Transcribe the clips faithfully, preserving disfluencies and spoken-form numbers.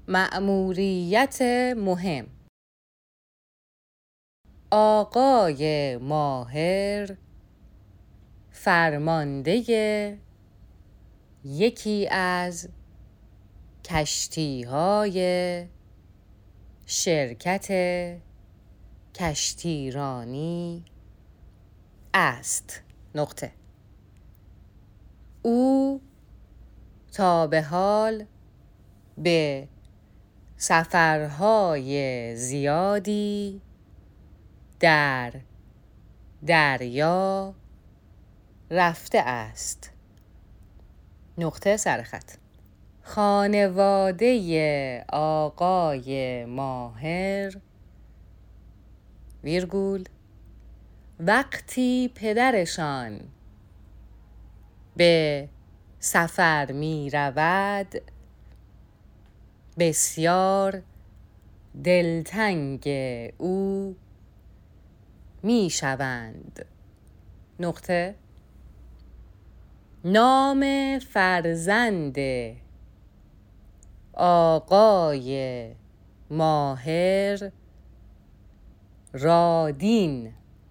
مأموریت مهم. آقای ماهر فرمانده یکی از کشتی‌های شرکت کشتیرانی است. نقطه. او تا به حال به سفرهای زیادی در دریا رفته است. نقطه سرخط. خانواده آقای ماهر ویرگول وقتی پدرشان به سفر می رود بسیار دلتنگ او می شوند. نقطه. نام فرزند آقای ماهر رادین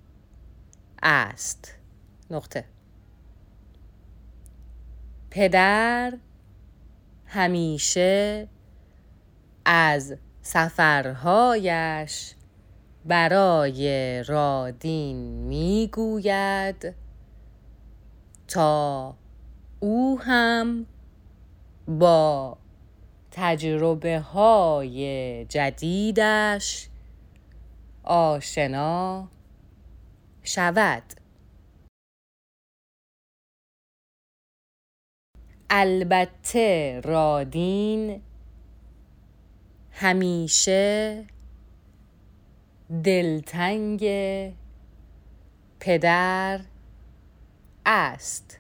است. نقطه. پدر همیشه از سفرهایش برای رادین میگوید تا او هم با تجربه های جدیدش آشنا شود. البته رادین همیشه دلتنگ پدر است،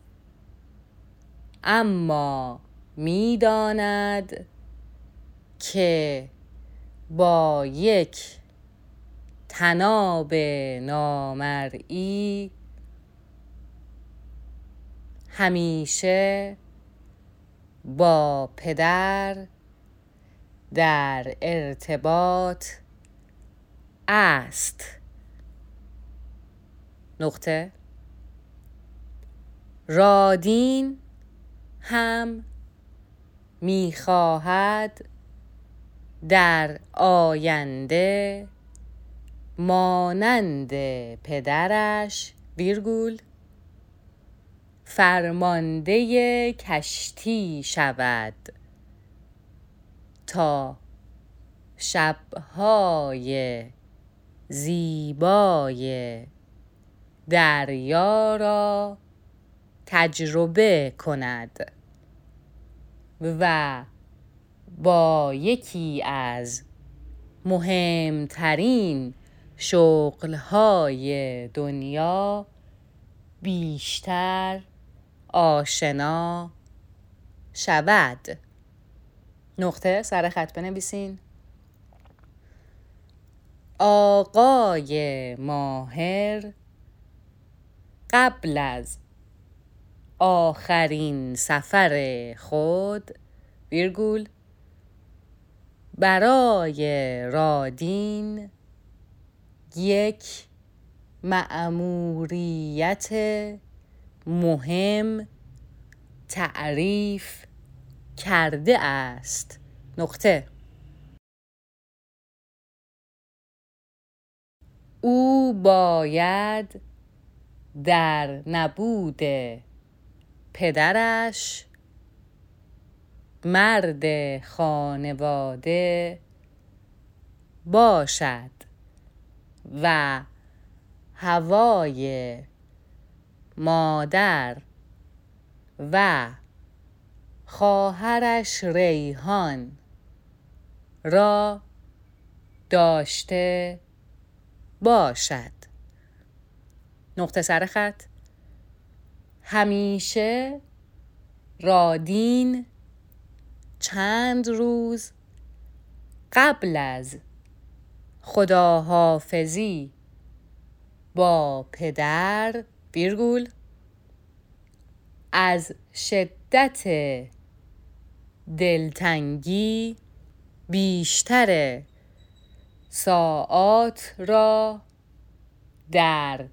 اما می داند که با یک طناب نامرئی همیشه با پدر در ارتباط است. نقطه. رادین هم می‌خواهد در آینده مانند پدرش ویرگول فرمانده کشتی شود تا شب‌های زیبای دریا را تجربه کند و با یکی از مهمترین شغل‌های دنیا بیشتر آشنا شود. نقطه سر خط بنویسین. آقای ماهر قبل از آخرین سفر خود ویرگول برای رادین یک مأموریت مهم تعریف کرده است. نقطه. او باید در نبود پدرش مرد خانواده باشد و هوای مادر و خواهرش ریحان را داشته باشد. نقطه سر خط. همیشه رادین چند روز قبل از خداحافظی با پدر ویرگول از شدت دلتنگی بیشتر ساعات را در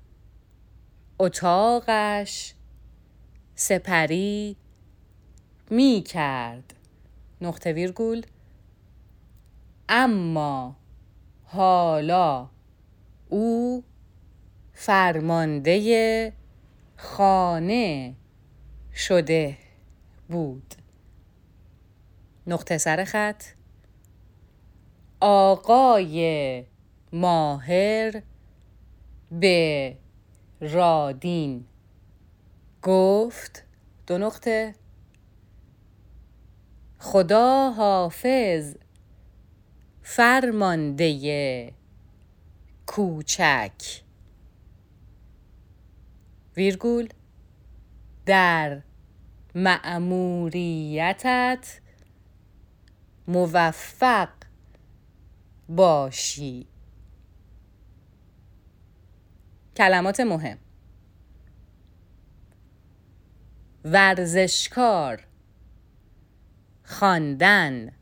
اتاقش سپری می کرد. نقطه ویرگول. اما حالا او فرمانده خانه شده بود. نقطه سر خط. آقای ماهر به رادین گفت دو نقطه خدا حافظ فرمانده کوچک ویرگول در مأموریتت موفق باشی. کلمات مهم: ورزشکار، خواندن،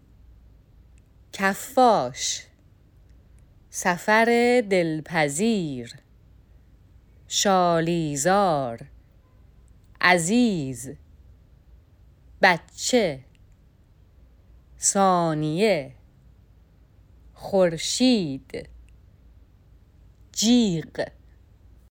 کفاش، سفر دلپذیر، شالیزار، عزیز، بچه، ثانیه، خورشید، جیغ.